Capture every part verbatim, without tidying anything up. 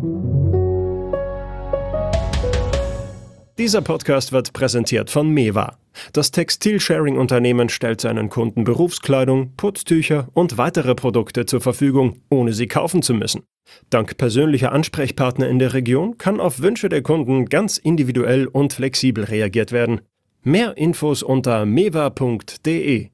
Dieser Podcast wird präsentiert von Mewa. Das Textil-Sharing-Unternehmen stellt seinen Kunden Berufskleidung, Putztücher und weitere Produkte zur Verfügung, ohne sie kaufen zu müssen. Dank persönlicher Ansprechpartner in der Region kann auf Wünsche der Kunden ganz individuell und flexibel reagiert werden. Mehr Infos unter mewa punkt de.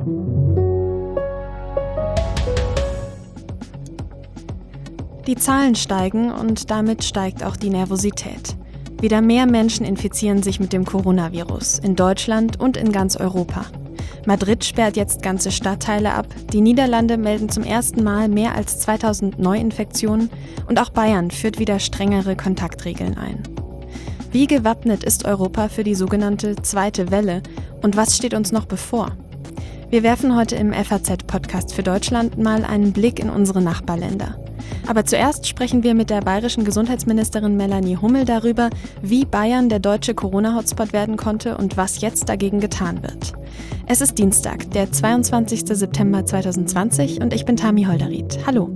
Die Zahlen steigen und damit steigt auch die Nervosität. Wieder mehr Menschen infizieren sich mit dem Coronavirus, in Deutschland und in ganz Europa. Madrid sperrt jetzt ganze Stadtteile ab, die Niederlande melden zum ersten Mal mehr als zweitausend Neuinfektionen und auch Bayern führt wieder strengere Kontaktregeln ein. Wie gewappnet ist Europa für die sogenannte zweite Welle und was steht uns noch bevor? Wir werfen heute im F A Z-Podcast für Deutschland mal einen Blick in unsere Nachbarländer. Aber zuerst sprechen wir mit der bayerischen Gesundheitsministerin Melanie Hummel darüber, wie Bayern der deutsche Corona-Hotspot werden konnte und was jetzt dagegen getan wird. Es ist Dienstag, der zweiundzwanzigster September zweitausendzwanzig und ich bin Tami Holderried. Hallo.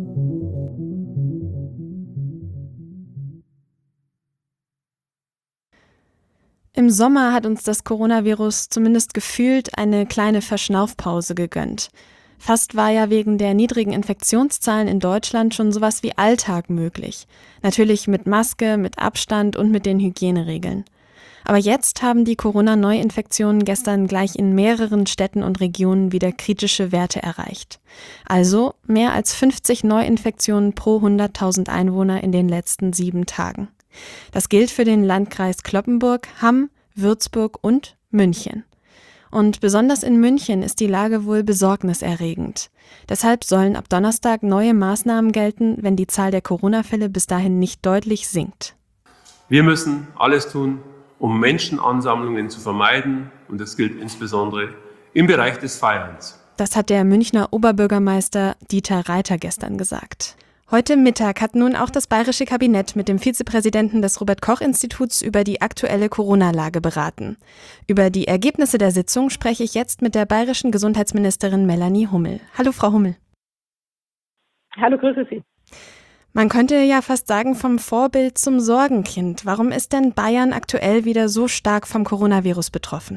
Im Sommer hat uns das Coronavirus zumindest gefühlt eine kleine Verschnaufpause gegönnt. Fast war ja wegen der niedrigen Infektionszahlen in Deutschland schon sowas wie Alltag möglich. Natürlich mit Maske, mit Abstand und mit den Hygieneregeln. Aber jetzt haben die Corona-Neuinfektionen gestern gleich in mehreren Städten und Regionen wieder kritische Werte erreicht. Also mehr als fünfzig Neuinfektionen pro hunderttausend Einwohner in den letzten sieben Tagen. Das gilt für den Landkreis Cloppenburg, Hamm, Würzburg und München. Und besonders in München ist die Lage wohl besorgniserregend. Deshalb sollen ab Donnerstag neue Maßnahmen gelten, wenn die Zahl der Corona-Fälle bis dahin nicht deutlich sinkt. Wir müssen alles tun, um Menschenansammlungen zu vermeiden. Und das gilt insbesondere im Bereich des Feierns. Das hat der Münchner Oberbürgermeister Dieter Reiter gestern gesagt. Heute Mittag hat nun auch das bayerische Kabinett mit dem Vizepräsidenten des Robert-Koch-Instituts über die aktuelle Corona-Lage beraten. Über die Ergebnisse der Sitzung spreche ich jetzt mit der bayerischen Gesundheitsministerin Melanie Hummel. Hallo, Frau Hummel. Hallo, grüße Sie. Man könnte ja fast sagen, vom Vorbild zum Sorgenkind. Warum ist denn Bayern aktuell wieder so stark vom Coronavirus betroffen?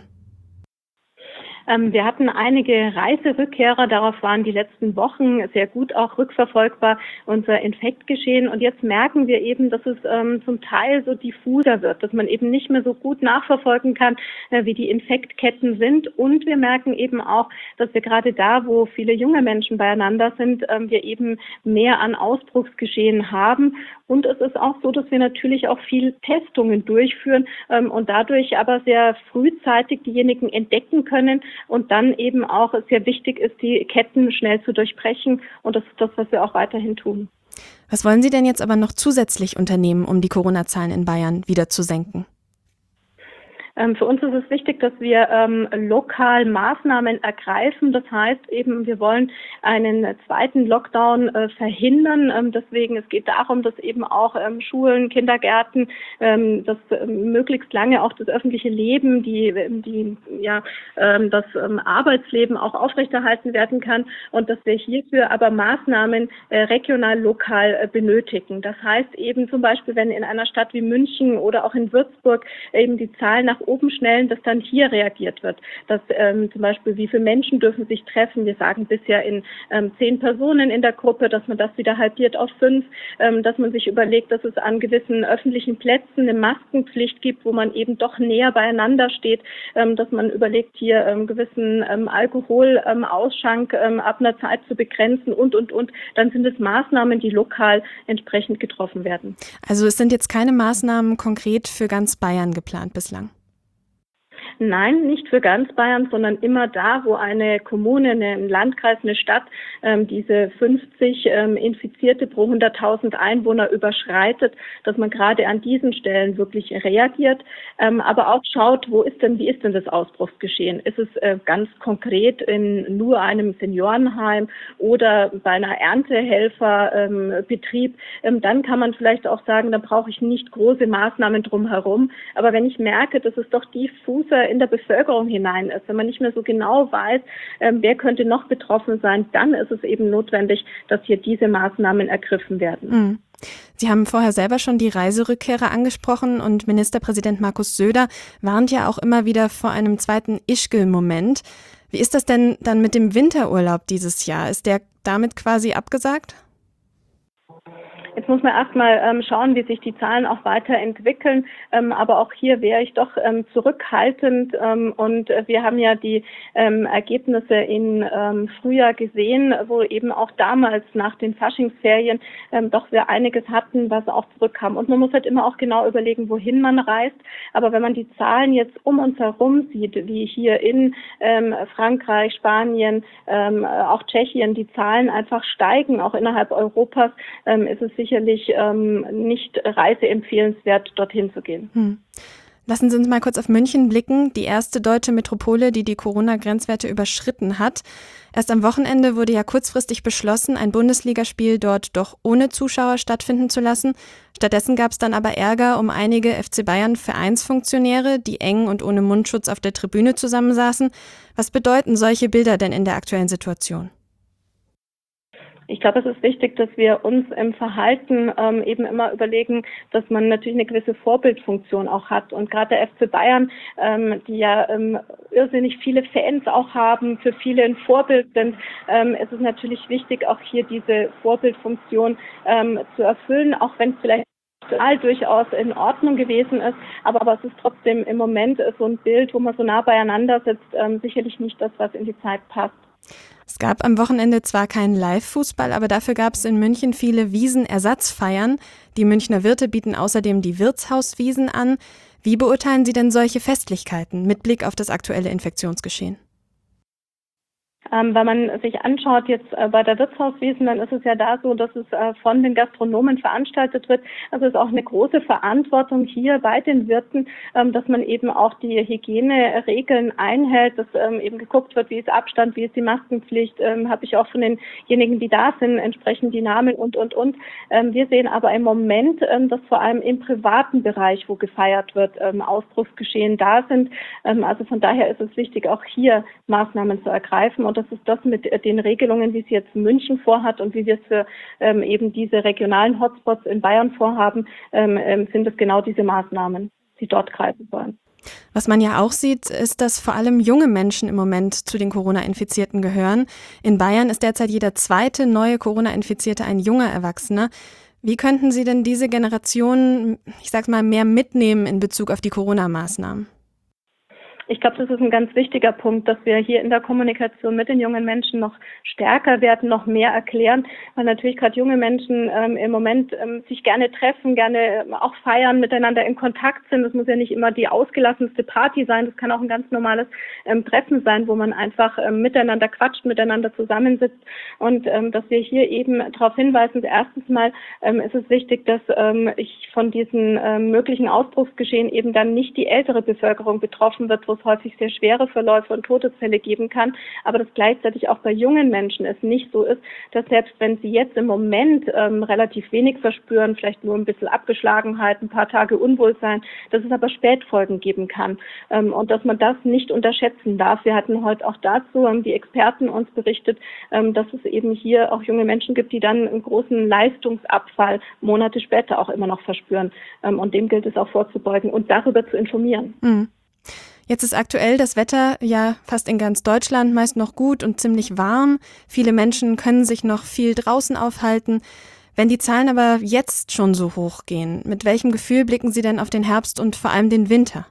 Wir hatten einige Reiserückkehrer, darauf waren die letzten Wochen sehr gut auch rückverfolgbar unser Infektgeschehen. Und jetzt merken wir eben, dass es ähm, zum Teil so diffuser wird, dass man eben nicht mehr so gut nachverfolgen kann, äh, wie die Infektketten sind. Und wir merken eben auch, dass wir gerade da, wo viele junge Menschen beieinander sind, ähm, wir eben mehr an Ausbruchsgeschehen haben. Und es ist auch so, dass wir natürlich auch viel Testungen durchführen ähm, und dadurch aber sehr frühzeitig diejenigen entdecken können und dann eben auch sehr wichtig ist, die Ketten schnell zu durchbrechen. Und das ist das, was wir auch weiterhin tun. Was wollen Sie denn jetzt aber noch zusätzlich unternehmen, um die Corona-Zahlen in Bayern wieder zu senken? Ähm, für uns ist es wichtig, dass wir ähm, lokal Maßnahmen ergreifen. Das heißt eben, wir wollen einen zweiten Lockdown äh, verhindern. Ähm, deswegen, es geht darum, dass eben auch ähm, Schulen, Kindergärten, ähm, dass ähm, möglichst lange auch das öffentliche Leben, die, die ja ähm, das ähm, Arbeitsleben auch aufrechterhalten werden kann und dass wir hierfür aber Maßnahmen äh, regional, lokal äh, benötigen. Das heißt eben zum Beispiel, wenn in einer Stadt wie München oder auch in Würzburg eben die Zahlen nach oben schnellen, dass dann hier reagiert wird. Dass ähm, zum Beispiel, wie viele Menschen dürfen sich treffen? Wir sagen bisher in ähm, zehn Personen in der Gruppe, dass man das wieder halbiert auf fünf, ähm, dass man sich überlegt, dass es an gewissen öffentlichen Plätzen eine Maskenpflicht gibt, wo man eben doch näher beieinander steht, ähm, dass man überlegt, hier ähm, gewissen ähm, Alkoholausschank ähm, ab einer Zeit zu begrenzen und, und, und. Dann sind es Maßnahmen, die lokal entsprechend getroffen werden. Also es sind jetzt keine Maßnahmen konkret für ganz Bayern geplant bislang? Nein, nicht für ganz Bayern, sondern immer da, wo eine Kommune, ein Landkreis, eine Stadt ähm, diese fünfzig ähm, Infizierte pro hunderttausend Einwohner überschreitet, dass man gerade an diesen Stellen wirklich reagiert, ähm, aber auch schaut, wo ist denn, wie ist denn das Ausbruchsgeschehen? Ist es äh, ganz konkret in nur einem Seniorenheim oder bei einer Erntehelferbetrieb? Ähm, ähm, dann kann man vielleicht auch sagen, da brauche ich nicht große Maßnahmen drumherum. Aber wenn ich merke, dass es doch diffuser in der Bevölkerung hinein ist, wenn man nicht mehr so genau weiß, ähm, wer könnte noch betroffen sein, dann ist es eben notwendig, dass hier diese Maßnahmen ergriffen werden. Mhm. Sie haben vorher selber schon die Reiserückkehrer angesprochen und Ministerpräsident Markus Söder warnt ja auch immer wieder vor einem zweiten Ischgl-Moment. Wie ist das denn dann mit dem Winterurlaub dieses Jahr? Ist der damit quasi abgesagt? Jetzt muss man erstmal ähm, schauen, wie sich die Zahlen auch weiterentwickeln. Ähm, aber auch hier wäre ich doch ähm, zurückhaltend. Ähm, und äh, wir haben ja die ähm, Ergebnisse im ähm, Frühjahr gesehen, wo eben auch damals nach den Faschingsferien ähm, doch wir einiges hatten, was auch zurückkam. Und man muss halt immer auch genau überlegen, wohin man reist. Aber wenn man die Zahlen jetzt um uns herum sieht, wie hier in ähm, Frankreich, Spanien, ähm, auch Tschechien, die Zahlen einfach steigen, auch innerhalb Europas, ähm, ist es sicherlich ähm, nicht reiseempfehlenswert, dorthin zu gehen. Hm. Lassen Sie uns mal kurz auf München blicken, die erste deutsche Metropole, die die Corona-Grenzwerte überschritten hat. Erst am Wochenende wurde ja kurzfristig beschlossen, ein Bundesligaspiel dort doch ohne Zuschauer stattfinden zu lassen. Stattdessen gab es dann aber Ärger um einige F C Bayern-Vereinsfunktionäre, die eng und ohne Mundschutz auf der Tribüne zusammensaßen. Was bedeuten solche Bilder denn in der aktuellen Situation? Ich glaube, es ist wichtig, dass wir uns im Verhalten ähm, eben immer überlegen, dass man natürlich eine gewisse Vorbildfunktion auch hat. Und gerade der F C Bayern, ähm, die ja ähm, irrsinnig viele Fans auch haben, für viele ein Vorbild sind, ähm, es ist natürlich wichtig, auch hier diese Vorbildfunktion ähm, zu erfüllen, auch wenn es vielleicht durchaus in Ordnung gewesen ist, aber, aber es ist trotzdem im Moment so ein Bild, wo man so nah beieinander sitzt, ähm, sicherlich nicht das, was in die Zeit passt. Es gab am Wochenende zwar keinen Live-Fußball, aber dafür gab es in München viele Wiesenersatzfeiern. Die Münchner Wirte bieten außerdem die Wirtshauswiesen an. Wie beurteilen Sie denn solche Festlichkeiten mit Blick auf das aktuelle Infektionsgeschehen? Ähm, wenn man sich anschaut jetzt äh, bei der Wirtshauswiesen, dann ist es ja da so, dass es äh, von den Gastronomen veranstaltet wird. Also es ist auch eine große Verantwortung hier bei den Wirten, ähm, dass man eben auch die Hygieneregeln einhält, dass ähm, eben geguckt wird, wie ist Abstand, wie ist die Maskenpflicht, ähm, habe ich auch von denjenigen, die da sind, entsprechend die Namen und, und, und. Ähm, wir sehen aber im Moment, ähm, dass vor allem im privaten Bereich, wo gefeiert wird, ähm, Ausbruchsgeschehen da sind. Ähm, also von daher ist es wichtig, auch hier Maßnahmen zu ergreifen. Und das ist das mit den Regelungen, wie es jetzt München vorhat und wie wir es für ähm, eben diese regionalen Hotspots in Bayern vorhaben, ähm, sind es genau diese Maßnahmen, die dort greifen sollen. Was man ja auch sieht, ist, dass vor allem junge Menschen im Moment zu den Corona-Infizierten gehören. In Bayern ist derzeit jeder zweite neue Corona-Infizierte ein junger Erwachsener. Wie könnten Sie denn diese Generation, ich sag mal, mehr mitnehmen in Bezug auf die Corona-Maßnahmen? Ich glaube, das ist ein ganz wichtiger Punkt, dass wir hier in der Kommunikation mit den jungen Menschen noch stärker werden, noch mehr erklären, weil natürlich gerade junge Menschen ähm, im Moment ähm, sich gerne treffen, gerne ähm, auch feiern, miteinander in Kontakt sind. Das muss ja nicht immer die ausgelassenste Party sein, das kann auch ein ganz normales ähm, Treffen sein, wo man einfach ähm, miteinander quatscht, miteinander zusammensitzt und ähm, dass wir hier eben darauf hinweisen, erstens mal ähm, ist es wichtig, dass ähm, ich von diesen ähm, möglichen Ausbruchsgeschehen eben dann nicht die ältere Bevölkerung betroffen wird, wo es häufig sehr schwere Verläufe und Todesfälle geben kann, aber dass gleichzeitig auch bei jungen Menschen es nicht so ist, dass selbst wenn sie jetzt im Moment ähm, relativ wenig verspüren, vielleicht nur ein bisschen Abgeschlagenheit, ein paar Tage Unwohlsein, dass es aber Spätfolgen geben kann ähm, und dass man das nicht unterschätzen darf. Wir hatten heute auch dazu, haben die Experten uns berichtet, ähm, dass es eben hier auch junge Menschen gibt, die dann einen großen Leistungsabfall Monate später auch immer noch verspüren ähm, und dem gilt es auch vorzubeugen und darüber zu informieren. Mhm. Jetzt ist aktuell das Wetter ja fast in ganz Deutschland meist noch gut und ziemlich warm. Viele Menschen können sich noch viel draußen aufhalten. Wenn die Zahlen aber jetzt schon so hoch gehen, mit welchem Gefühl blicken Sie denn auf den Herbst und vor allem den Winter?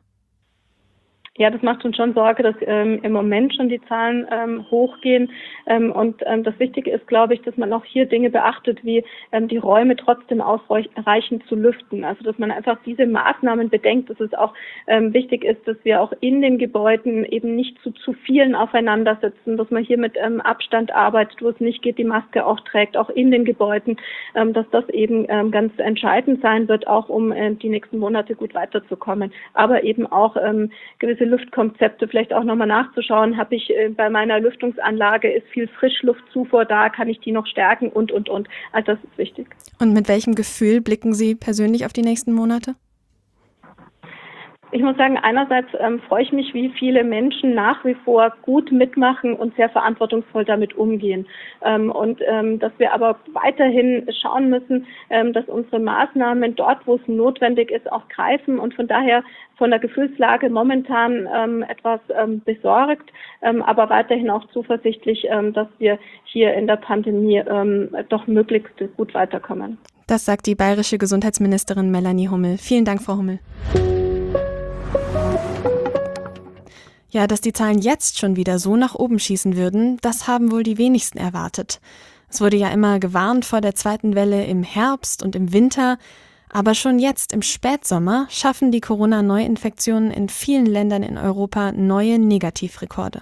Ja, das macht uns schon Sorge, dass ähm, im Moment schon die Zahlen ähm, hochgehen. Ähm, und ähm, das Wichtige ist, glaube ich, dass man auch hier Dinge beachtet, wie ähm, die Räume trotzdem ausreichend zu lüften. Also dass man einfach diese Maßnahmen bedenkt, dass es auch ähm, wichtig ist, dass wir auch in den Gebäuden eben nicht zu zu vielen aufeinander sitzen, dass man hier mit ähm, Abstand arbeitet, wo es nicht geht, die Maske auch trägt, auch in den Gebäuden, ähm, dass das eben ähm, ganz entscheidend sein wird, auch um äh, die nächsten Monate gut weiterzukommen. Aber eben auch ähm, gewisse Luftkonzepte vielleicht auch nochmal nachzuschauen. Habe ich äh, bei meiner Lüftungsanlage, ist viel Frischluftzufuhr da, kann ich die noch stärken und, und, und. Also das ist wichtig. Und mit welchem Gefühl blicken Sie persönlich auf die nächsten Monate? Ich muss sagen, einerseits ähm, freue ich mich, wie viele Menschen nach wie vor gut mitmachen und sehr verantwortungsvoll damit umgehen. Ähm, und ähm, dass wir aber weiterhin schauen müssen, ähm, dass unsere Maßnahmen dort, wo es notwendig ist, auch greifen und von daher von der Gefühlslage momentan ähm, etwas ähm, besorgt, ähm, aber weiterhin auch zuversichtlich, ähm, dass wir hier in der Pandemie ähm, doch möglichst gut weiterkommen. Das sagt die bayerische Gesundheitsministerin Melanie Hummel. Vielen Dank, Frau Hummel. Ja, dass die Zahlen jetzt schon wieder so nach oben schießen würden, das haben wohl die wenigsten erwartet. Es wurde ja immer gewarnt vor der zweiten Welle im Herbst und im Winter, aber schon jetzt im Spätsommer schaffen die Corona-Neuinfektionen in vielen Ländern in Europa neue Negativrekorde.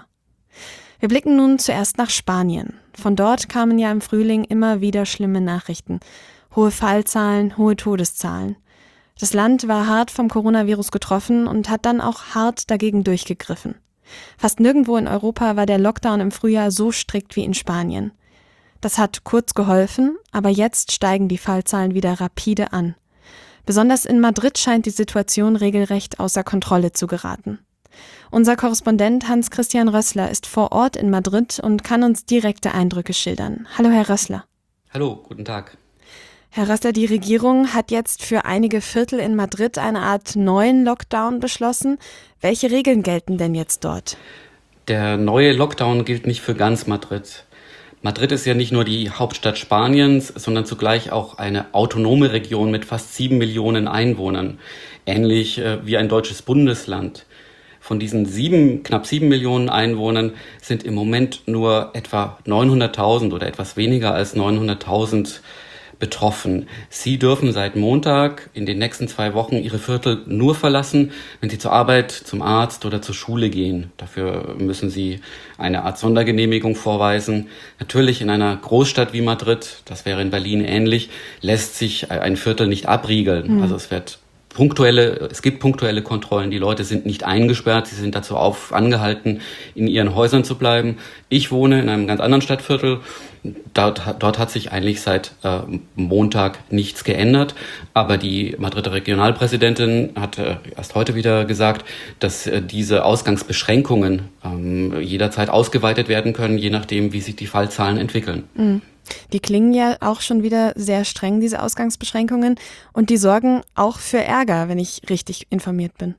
Wir blicken nun zuerst nach Spanien. Von dort kamen ja im Frühling immer wieder schlimme Nachrichten. Hohe Fallzahlen, hohe Todeszahlen. Das Land war hart vom Coronavirus getroffen und hat dann auch hart dagegen durchgegriffen. Fast nirgendwo in Europa war der Lockdown im Frühjahr so strikt wie in Spanien. Das hat kurz geholfen, aber jetzt steigen die Fallzahlen wieder rapide an. Besonders in Madrid scheint die Situation regelrecht außer Kontrolle zu geraten. Unser Korrespondent Hans-Christian Rössler ist vor Ort in Madrid und kann uns direkte Eindrücke schildern. Hallo, Herr Rössler. Hallo, guten Tag. Herr Rössler, die Regierung hat jetzt für einige Viertel in Madrid eine Art neuen Lockdown beschlossen. Welche Regeln gelten denn jetzt dort? Der neue Lockdown gilt nicht für ganz Madrid. Madrid ist ja nicht nur die Hauptstadt Spaniens, sondern zugleich auch eine autonome Region mit fast sieben Millionen Einwohnern, ähnlich äh, wie ein deutsches Bundesland. Von diesen sieben, knapp sieben Millionen Einwohnern sind im Moment nur etwa neunhunderttausend oder etwas weniger als neunhunderttausend betroffen. Sie dürfen seit Montag in den nächsten zwei Wochen ihre Viertel nur verlassen, wenn sie zur Arbeit, zum Arzt oder zur Schule gehen. Dafür müssen sie eine Art Sondergenehmigung vorweisen. Natürlich in einer Großstadt wie Madrid, das wäre in Berlin ähnlich, lässt sich ein Viertel nicht abriegeln. Mhm. Also es wird punktuelle, es gibt punktuelle Kontrollen. Die Leute sind nicht eingesperrt, sie sind dazu auf, angehalten, in ihren Häusern zu bleiben. Ich wohne in einem ganz anderen Stadtviertel. Dort, dort hat sich eigentlich seit äh, Montag nichts geändert. Aber die Madrider Regionalpräsidentin hat äh, erst heute wieder gesagt, dass äh, diese Ausgangsbeschränkungen ähm, jederzeit ausgeweitet werden können, je nachdem, wie sich die Fallzahlen entwickeln. Mhm. Die klingen ja auch schon wieder sehr streng, diese Ausgangsbeschränkungen. Und die sorgen auch für Ärger, wenn ich richtig informiert bin.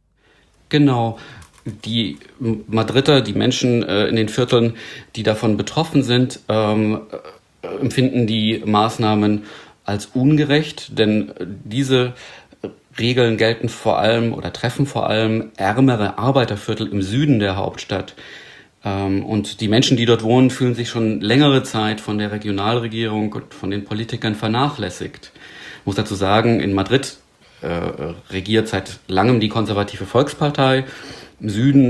Genau. Die Madrider, die Menschen äh, in den Vierteln, die davon betroffen sind, ähm, äh, empfinden die Maßnahmen als ungerecht, denn diese Regeln gelten vor allem oder treffen vor allem ärmere Arbeiterviertel im Süden der Hauptstadt. Ähm, und die Menschen, die dort wohnen, fühlen sich schon längere Zeit von der Regionalregierung und von den Politikern vernachlässigt. Ich muss dazu sagen, in Madrid äh, regiert seit langem die konservative Volkspartei. Im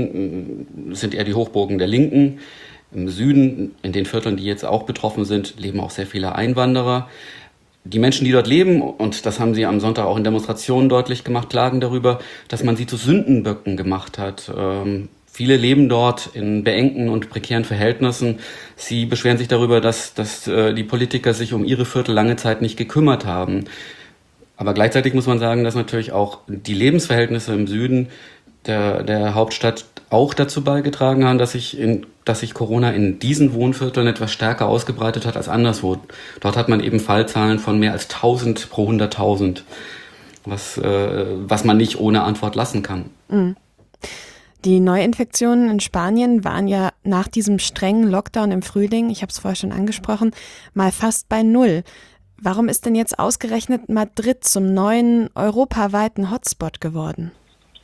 Süden sind eher die Hochburgen der Linken. Im Süden, in den Vierteln, die jetzt auch betroffen sind, leben auch sehr viele Einwanderer. Die Menschen, die dort leben, und das haben sie am Sonntag auch in Demonstrationen deutlich gemacht, klagen darüber, dass man sie zu Sündenböcken gemacht hat. Ähm, viele leben dort in beengten und prekären Verhältnissen. Sie beschweren sich darüber, dass, dass äh, die Politiker sich um ihre Viertel lange Zeit nicht gekümmert haben. Aber gleichzeitig muss man sagen, dass natürlich auch die Lebensverhältnisse im Süden der, der Hauptstadt auch dazu beigetragen haben, dass sich, in, dass sich Corona in diesen Wohnvierteln etwas stärker ausgebreitet hat als anderswo. Dort hat man eben Fallzahlen von mehr als tausend pro hunderttausend, was, äh, was man nicht ohne Antwort lassen kann. Mhm. Die Neuinfektionen in Spanien waren ja nach diesem strengen Lockdown im Frühling, ich habe es vorher schon angesprochen, mal fast bei Null. Warum ist denn jetzt ausgerechnet Madrid zum neuen europaweiten Hotspot geworden?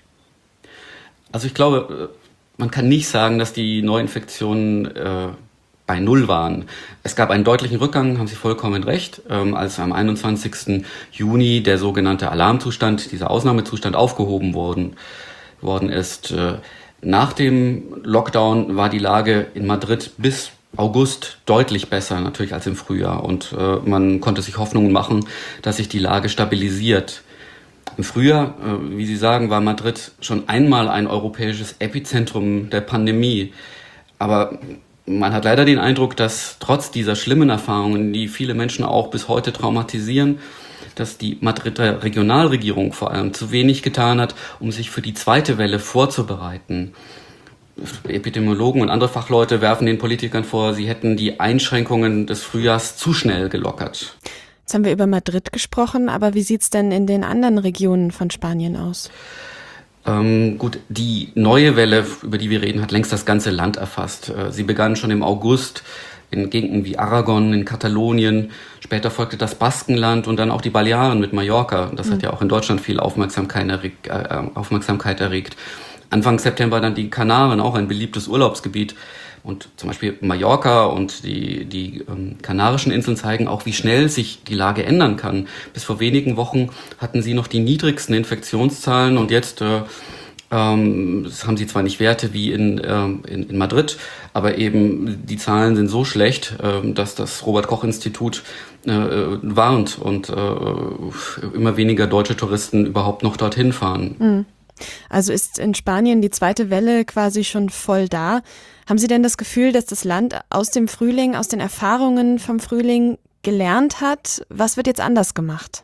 Also ich glaube, man kann nicht sagen, dass die Neuinfektionen äh, bei Null waren. Es gab einen deutlichen Rückgang, haben Sie vollkommen recht, ähm, als am einundzwanzigsten Juni der sogenannte Alarmzustand, dieser Ausnahmezustand aufgehoben worden, worden ist. Äh, nach dem Lockdown war die Lage in Madrid bis August deutlich besser natürlich als im Frühjahr und äh, man konnte sich Hoffnungen machen, dass sich die Lage stabilisiert. Im Frühjahr, äh, wie Sie sagen, war Madrid schon einmal ein europäisches Epizentrum der Pandemie. Aber man hat leider den Eindruck, dass trotz dieser schlimmen Erfahrungen, die viele Menschen auch bis heute traumatisieren, dass die Madrider Regionalregierung vor allem zu wenig getan hat, um sich für die zweite Welle vorzubereiten. Epidemiologen und andere Fachleute werfen den Politikern vor, sie hätten die Einschränkungen des Frühjahrs zu schnell gelockert. Jetzt haben wir über Madrid gesprochen, aber wie sieht es denn in den anderen Regionen von Spanien aus? Ähm, gut, die neue Welle, über die wir reden, hat längst das ganze Land erfasst. Sie begann schon im August in Gegenden wie Aragon, in Katalonien. Später folgte das Baskenland und dann auch die Balearen mit Mallorca. Das mhm. hat ja auch in Deutschland viel Aufmerksamkeit erregt. Äh, Aufmerksamkeit erregt. Anfang September dann die Kanaren, auch ein beliebtes Urlaubsgebiet. Und zum Beispiel Mallorca und die, die ähm, Kanarischen Inseln zeigen auch, wie schnell sich die Lage ändern kann. Bis vor wenigen Wochen hatten sie noch die niedrigsten Infektionszahlen und jetzt äh, ähm, das haben sie zwar nicht Werte wie in, ähm, in, in Madrid, aber eben die Zahlen sind so schlecht, äh, dass das Robert-Koch-Institut äh, warnt und äh, immer weniger deutsche Touristen überhaupt noch dorthin fahren. Mhm. Also ist in Spanien die zweite Welle quasi schon voll da. Haben Sie denn das Gefühl, dass das Land aus dem Frühling, aus den Erfahrungen vom Frühling gelernt hat? Was wird jetzt anders gemacht?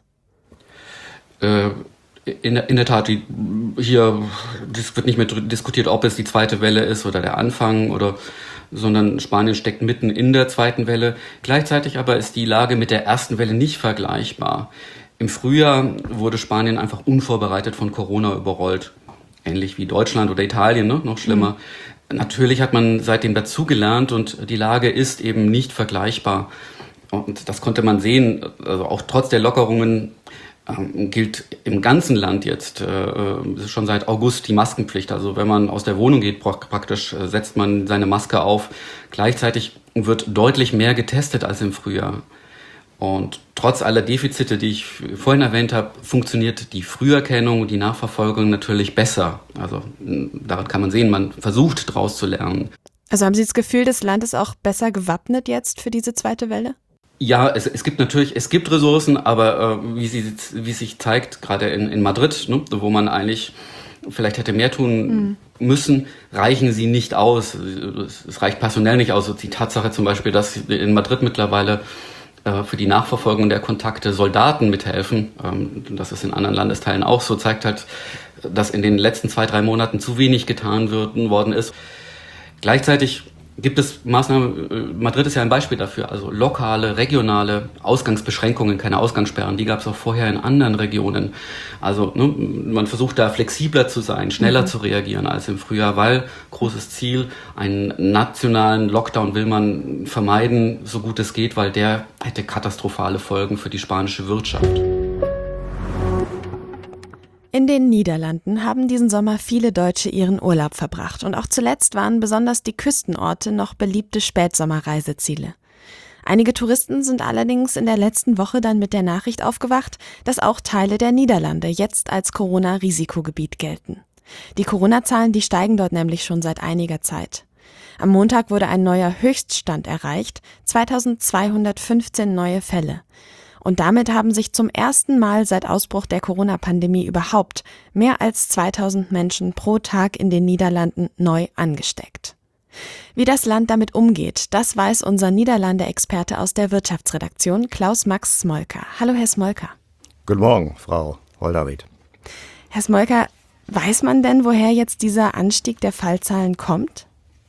Äh, in, in der Tat, die, hier das wird nicht mehr diskutiert, ob es die zweite Welle ist oder der Anfang, oder, sondern Spanien steckt mitten in der zweiten Welle. Gleichzeitig aber ist die Lage mit der ersten Welle nicht vergleichbar. Im Frühjahr wurde Spanien einfach unvorbereitet von Corona überrollt. Ähnlich wie Deutschland oder Italien, ne? Noch schlimmer. Mhm. Natürlich hat man seitdem dazugelernt und die Lage ist eben nicht vergleichbar. Und das konnte man sehen. Also auch trotz der Lockerungen ähm, gilt im ganzen Land jetzt äh, schon seit August die Maskenpflicht. Also wenn man aus der Wohnung geht, praktisch äh, setzt man seine Maske auf. Gleichzeitig wird deutlich mehr getestet als im Frühjahr. Und trotz aller Defizite, die ich vorhin erwähnt habe, funktioniert die Früherkennung und die Nachverfolgung natürlich besser. Also daran kann man sehen, man versucht daraus zu lernen. Also haben Sie das Gefühl, das Land ist auch besser gewappnet jetzt für diese zweite Welle? Ja, es, es gibt natürlich, es gibt Ressourcen, aber äh, wie, sie, wie sich zeigt, gerade in, in Madrid, ne, wo man eigentlich vielleicht hätte mehr tun mhm. müssen, reichen sie nicht aus. Es reicht personell nicht aus. Die Tatsache zum Beispiel, dass in Madrid mittlerweile für die Nachverfolgung der Kontakte Soldaten mithelfen, das ist in anderen Landesteilen auch so, zeigt halt, dass in den letzten zwei, drei Monaten zu wenig getan worden ist. Gleichzeitig gibt es Maßnahmen, Madrid ist ja ein Beispiel dafür, also lokale, regionale Ausgangsbeschränkungen, keine Ausgangssperren, die gab es auch vorher in anderen Regionen. Also ne, man versucht da flexibler zu sein, schneller mhm. zu reagieren als im Frühjahr, weil großes Ziel, einen nationalen Lockdown will man vermeiden, so gut es geht, weil der hätte katastrophale Folgen für die spanische Wirtschaft. In den Niederlanden haben diesen Sommer viele Deutsche ihren Urlaub verbracht und auch zuletzt waren besonders die Küstenorte noch beliebte Spätsommerreiseziele. Einige Touristen sind allerdings in der letzten Woche dann mit der Nachricht aufgewacht, dass auch Teile der Niederlande jetzt als Corona-Risikogebiet gelten. Die Corona-Zahlen, die steigen dort nämlich schon seit einiger Zeit. Am Montag wurde ein neuer Höchststand erreicht, zweitausendzweihundertfünfzehn neue Fälle. Und damit haben sich zum ersten Mal seit Ausbruch der Corona-Pandemie überhaupt mehr als zweitausend Menschen pro Tag in den Niederlanden neu angesteckt. Wie das Land damit umgeht, das weiß unser Niederlande-Experte aus der Wirtschaftsredaktion, Klaus-Max Smolka. Hallo, Herr Smolka. Guten Morgen, Frau Holderried. Herr Smolka, weiß man denn, woher jetzt dieser Anstieg der Fallzahlen kommt?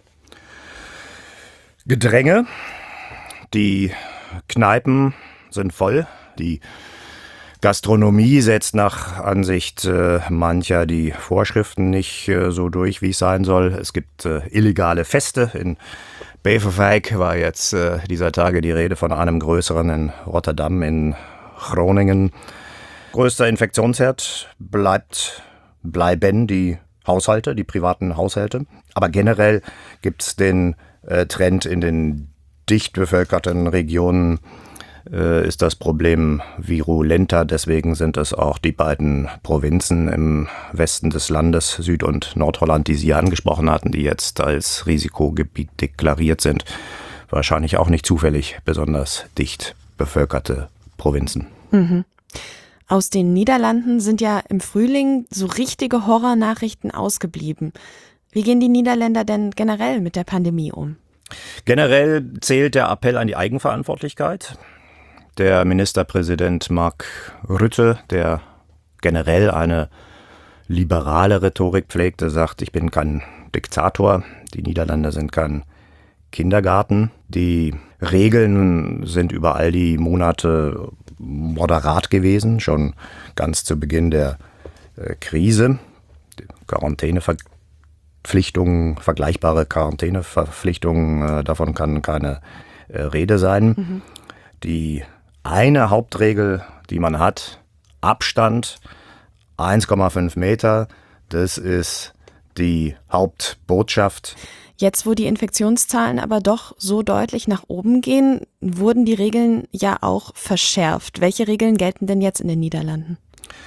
Gedränge, die Kneipen sind voll. Die Gastronomie setzt nach Ansicht äh, mancher die Vorschriften nicht äh, so durch, wie es sein soll. Es gibt äh, illegale Feste. In Beverwijk war jetzt äh, dieser Tage die Rede von einem größeren in Rotterdam, in Groningen. Größter Infektionsherd bleibt, bleiben die Haushalte, die privaten Haushalte. Aber generell gibt es den äh, Trend in den dicht bevölkerten Regionen, ist das Problem virulenter. Deswegen sind es auch die beiden Provinzen im Westen des Landes, Süd- und Nordholland, die Sie angesprochen hatten, die jetzt als Risikogebiet deklariert sind. Wahrscheinlich auch nicht zufällig besonders dicht bevölkerte Provinzen. Mhm. Aus den Niederlanden sind ja im Frühling so richtige Horrornachrichten ausgeblieben. Wie gehen die Niederländer denn generell mit der Pandemie um? Generell zählt der Appell an die Eigenverantwortlichkeit. Der Ministerpräsident Mark Rutte, der generell eine liberale Rhetorik pflegte, sagt, ich bin kein Diktator, die Niederlande sind kein Kindergarten. Die Regeln sind über all die Monate moderat gewesen, schon ganz zu Beginn der äh, Krise. Die Quarantäneverpflichtungen, vergleichbare Quarantäneverpflichtungen, äh, davon kann keine äh, Rede sein. Mhm. Die eine Hauptregel, die man hat, Abstand, eins Komma fünf Meter, das ist die Hauptbotschaft. Jetzt, wo die Infektionszahlen aber doch so deutlich nach oben gehen, wurden die Regeln ja auch verschärft. Welche Regeln gelten denn jetzt in den Niederlanden?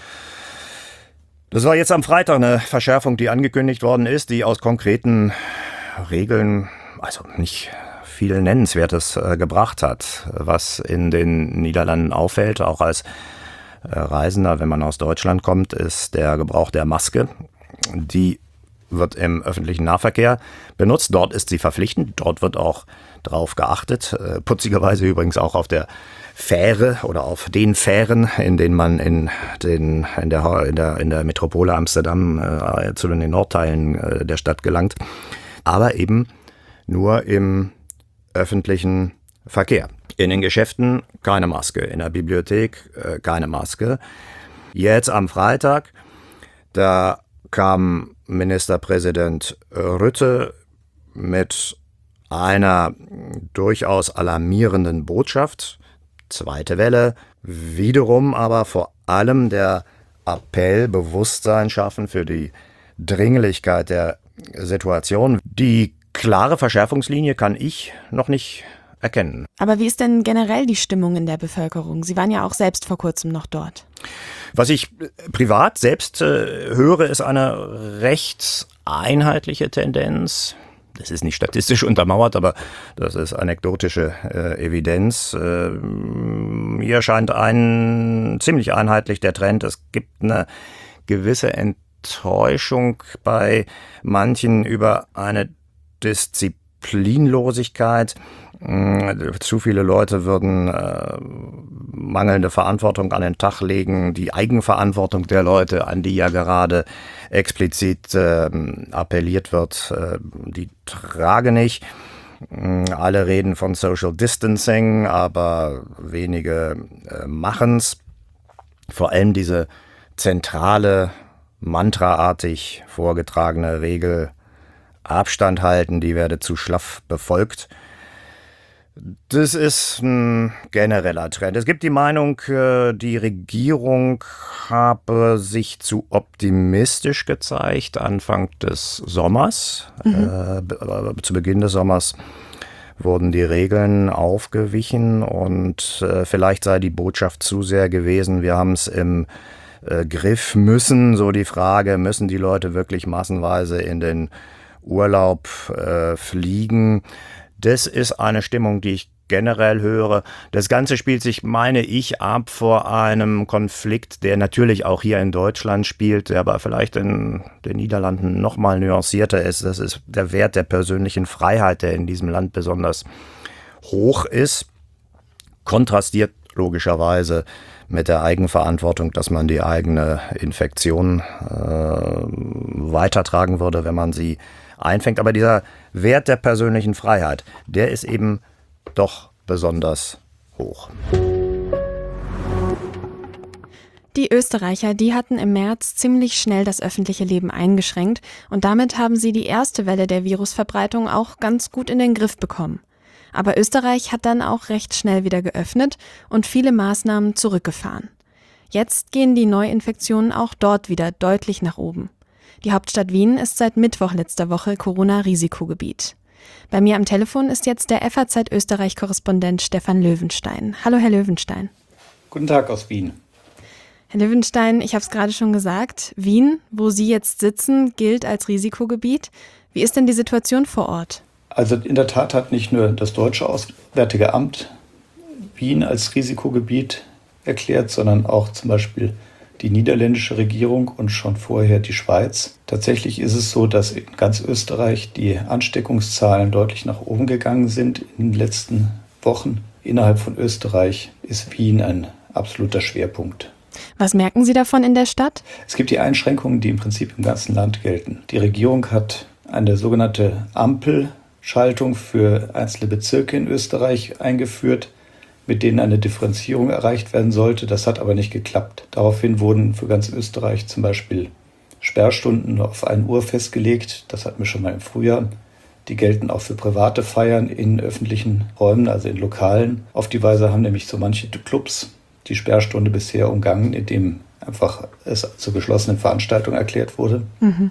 Das war jetzt am Freitag eine Verschärfung, die angekündigt worden ist, die aus konkreten Regeln, also nicht viel Nennenswertes äh, gebracht hat. Was in den Niederlanden auffällt, auch als äh, Reisender, wenn man aus Deutschland kommt, ist der Gebrauch der Maske. Die wird im öffentlichen Nahverkehr benutzt. Dort ist sie verpflichtend. Dort wird auch drauf geachtet. Äh, putzigerweise übrigens auch auf der Fähre oder auf den Fähren, in denen man in, den, in, der, in, der, in der Metropole Amsterdam äh, zu den Nordteilen äh, der Stadt gelangt. Aber eben nur im öffentlichen Verkehr. In den Geschäften keine Maske. In der Bibliothek äh, keine Maske. Jetzt am Freitag, da kam Ministerpräsident Rutte mit einer durchaus alarmierenden Botschaft. Zweite Welle, wiederum aber vor allem der Appell, Bewusstsein schaffen für die Dringlichkeit der Situation. Die klare Verschärfungslinie kann ich noch nicht erkennen. Aber wie ist denn generell die Stimmung in der Bevölkerung? Sie waren ja auch selbst vor kurzem noch dort. Was ich privat selbst äh, höre, ist eine recht einheitliche Tendenz. Das ist nicht statistisch untermauert, aber das ist anekdotische äh, Evidenz. Äh, mir scheint ein ziemlich einheitlich der Trend. Es gibt eine gewisse Enttäuschung bei manchen über eine Disziplinlosigkeit. Zu viele Leute würden äh, mangelnde Verantwortung an den Tag legen, die Eigenverantwortung der Leute, an die ja gerade explizit äh, appelliert wird, äh, die trage nicht. Alle reden von Social Distancing, aber wenige äh, machen's. Vor allem diese zentrale, mantraartig vorgetragene Regel Abstand halten, die werde zu schlaff befolgt. Das ist ein genereller Trend. Es gibt die Meinung, die Regierung habe sich zu optimistisch gezeigt Anfang des Sommers. Mhm. Äh, zu Beginn des Sommers wurden die Regeln aufgewichen und äh, vielleicht sei die Botschaft zu sehr gewesen, wir haben es im äh, Griff, müssen, so die Frage, müssen die Leute wirklich massenweise in den Urlaub äh, fliegen? Das ist eine Stimmung, die ich generell höre. Das Ganze spielt sich, meine ich, ab vor einem Konflikt, der natürlich auch hier in Deutschland spielt, der aber vielleicht in den Niederlanden noch mal nuancierter ist. Das ist der Wert der persönlichen Freiheit, der in diesem Land besonders hoch ist. Kontrastiert logischerweise mit der Eigenverantwortung, dass man die eigene Infektion äh, weitertragen würde, wenn man sie einfängt. Aber dieser Wert der persönlichen Freiheit, der ist eben doch besonders hoch. Die Österreicher, die hatten im März ziemlich schnell das öffentliche Leben eingeschränkt und damit haben sie die erste Welle der Virusverbreitung auch ganz gut in den Griff bekommen. Aber Österreich hat dann auch recht schnell wieder geöffnet und viele Maßnahmen zurückgefahren. Jetzt gehen die Neuinfektionen auch dort wieder deutlich nach oben. Die Hauptstadt Wien ist seit Mittwoch letzter Woche Corona-Risikogebiet. Bei mir am Telefon ist jetzt der F A Z-Österreich-Korrespondent Stefan Löwenstein. Hallo, Herr Löwenstein. Guten Tag aus Wien. Herr Löwenstein, ich habe es gerade schon gesagt, Wien, wo Sie jetzt sitzen, gilt als Risikogebiet. Wie ist denn die Situation vor Ort? Also in der Tat hat nicht nur das Deutsche Auswärtige Amt Wien als Risikogebiet erklärt, sondern auch zum Beispiel die niederländische Regierung und schon vorher die Schweiz. Tatsächlich ist es so, dass in ganz Österreich die Ansteckungszahlen deutlich nach oben gegangen sind in den letzten Wochen. innerhalb von Österreich ist Wien ein absoluter Schwerpunkt. Was merken Sie davon in der Stadt? Es gibt die Einschränkungen, die im Prinzip im ganzen Land gelten. Die Regierung hat eine sogenannte Ampelschaltung für einzelne Bezirke in Österreich eingeführt, mit denen eine Differenzierung erreicht werden sollte. Das hat aber nicht geklappt. Daraufhin wurden für ganz Österreich zum Beispiel Sperrstunden auf ein Uhr festgelegt. Das hatten wir schon mal im Frühjahr. Die gelten auch für private Feiern in öffentlichen Räumen, also in Lokalen. Auf die Weise haben nämlich so manche Clubs die Sperrstunde bisher umgangen, indem einfach es zur geschlossenen Veranstaltung erklärt wurde. Mhm.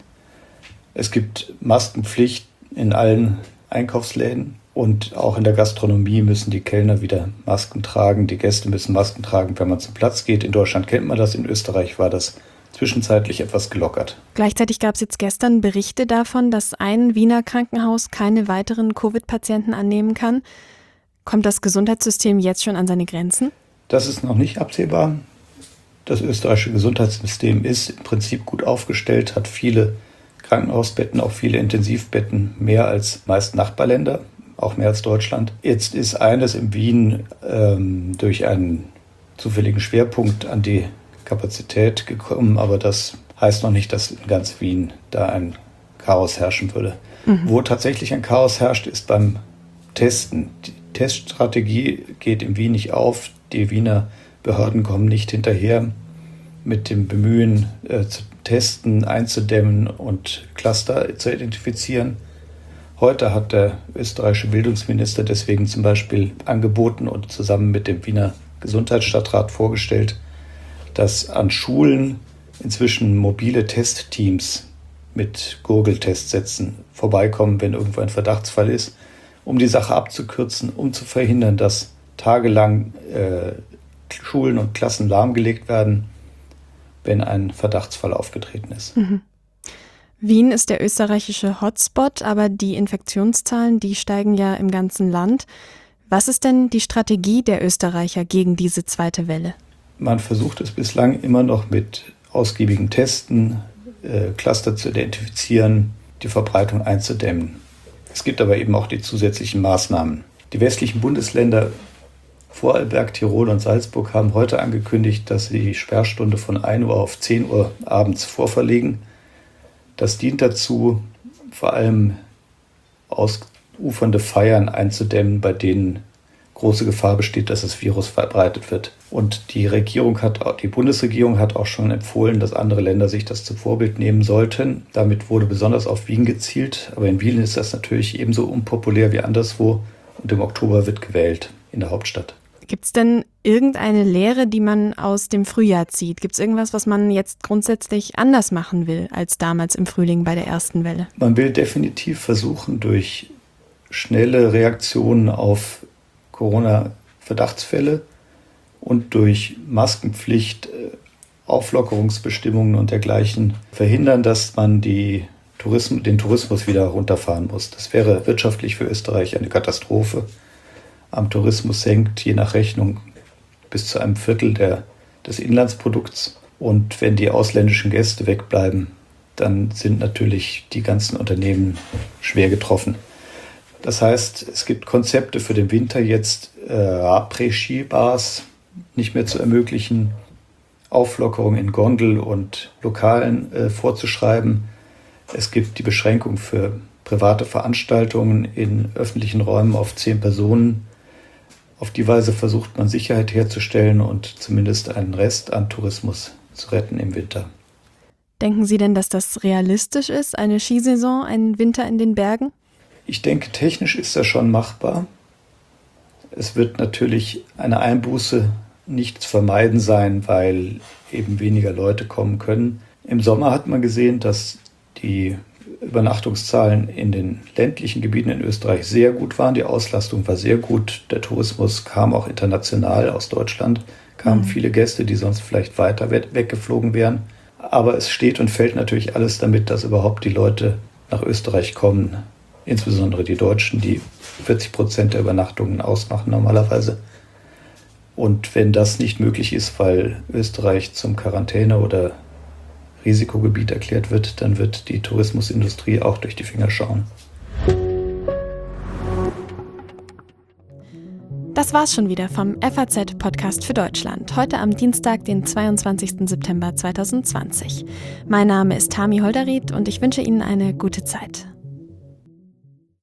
Es gibt Maskenpflicht in allen Einkaufsläden und auch in der Gastronomie müssen die Kellner wieder Masken tragen. Die Gäste müssen Masken tragen, wenn man zum Platz geht. In Deutschland kennt man das, in Österreich war das zwischenzeitlich etwas gelockert. Gleichzeitig gab es jetzt gestern Berichte davon, dass ein Wiener Krankenhaus keine weiteren Covid-Patienten annehmen kann. Kommt das Gesundheitssystem jetzt schon an seine Grenzen? Das ist noch nicht absehbar. Das österreichische Gesundheitssystem ist im Prinzip gut aufgestellt, hat viele Krankenhausbetten, auch viele Intensivbetten, mehr als meist Nachbarländer, auch mehr als Deutschland. Jetzt ist eines in Wien ähm, durch einen zufälligen Schwerpunkt an die Kapazität gekommen, aber das heißt noch nicht, dass in ganz Wien da ein Chaos herrschen würde. Mhm. Wo tatsächlich ein Chaos herrscht, ist beim Testen. Die Teststrategie geht in Wien nicht auf. Die Wiener Behörden kommen nicht hinterher mit dem Bemühen, äh, zu testen, einzudämmen und Cluster zu identifizieren. Heute hat der österreichische Bildungsminister deswegen zum Beispiel angeboten und zusammen mit dem Wiener Gesundheitsstadtrat vorgestellt, dass an Schulen inzwischen mobile Testteams mit Gurgeltestsätzen vorbeikommen, wenn irgendwo ein Verdachtsfall ist, um die Sache abzukürzen, um zu verhindern, dass tagelang äh, Schulen und Klassen lahmgelegt werden, wenn ein Verdachtsfall aufgetreten ist. Mhm. Wien ist der österreichische Hotspot, aber die Infektionszahlen, die steigen ja im ganzen Land. Was ist denn die Strategie der Österreicher gegen diese zweite Welle? Man versucht es bislang immer noch mit ausgiebigen Testen, äh, Cluster zu identifizieren, die Verbreitung einzudämmen. Es gibt aber eben auch die zusätzlichen Maßnahmen. Die westlichen Bundesländer Vorarlberg, Tirol und Salzburg haben heute angekündigt, dass sie die Sperrstunde von ein Uhr auf zehn Uhr abends vorverlegen. Das dient dazu, vor allem ausufernde Feiern einzudämmen, bei denen große Gefahr besteht, dass das Virus verbreitet wird. Und die Regierung hat, die Bundesregierung hat auch schon empfohlen, dass andere Länder sich das zum Vorbild nehmen sollten. Damit wurde besonders auf Wien gezielt. Aber in Wien ist das natürlich ebenso unpopulär wie anderswo. Und im Oktober wird gewählt in der Hauptstadt. Gibt es denn irgendeine Lehre, die man aus dem Frühjahr zieht? Gibt es irgendwas, was man jetzt grundsätzlich anders machen will als damals im Frühling bei der ersten Welle? Man will definitiv versuchen, durch schnelle Reaktionen auf Corona-Verdachtsfälle und durch Maskenpflicht, Auflockerungsbestimmungen und dergleichen verhindern, dass man die Tourism- den Tourismus wieder runterfahren muss. Das wäre wirtschaftlich für Österreich eine Katastrophe. Am Tourismus hängt je nach Rechnung bis zu einem Viertel der, des Inlandsprodukts. Und wenn die ausländischen Gäste wegbleiben, dann sind natürlich die ganzen Unternehmen schwer getroffen. Das heißt, es gibt Konzepte für den Winter jetzt, äh, Après-Ski-Bars nicht mehr zu ermöglichen, Auflockerung in Gondel und Lokalen äh, vorzuschreiben. Es gibt die Beschränkung für private Veranstaltungen in öffentlichen Räumen auf zehn Personen. Auf die Weise versucht man Sicherheit herzustellen und zumindest einen Rest an Tourismus zu retten im Winter. Denken Sie denn, dass das realistisch ist, eine Skisaison, einen Winter in den Bergen? Ich denke, technisch ist das schon machbar. Es wird natürlich eine Einbuße nicht zu vermeiden sein, weil eben weniger Leute kommen können. Im Sommer hat man gesehen, dass die Übernachtungszahlen in den ländlichen Gebieten in Österreich sehr gut waren. Die Auslastung war sehr gut. Der Tourismus kam auch international aus Deutschland. Kamen mhm. viele Gäste, die sonst vielleicht weiter weggeflogen wären. Aber es steht und fällt natürlich alles damit, dass überhaupt die Leute nach Österreich kommen. Insbesondere die Deutschen, die vierzig Prozent der Übernachtungen ausmachen normalerweise. Und wenn das nicht möglich ist, weil Österreich zum Quarantäne- oder Risikogebiet erklärt wird, dann wird die Tourismusindustrie auch durch die Finger schauen. Das war's schon wieder vom F A Z-Podcast für Deutschland. Heute am Dienstag, den zweiundzwanzigsten September zweitausendzwanzig. Mein Name ist Tami Holderried und ich wünsche Ihnen eine gute Zeit.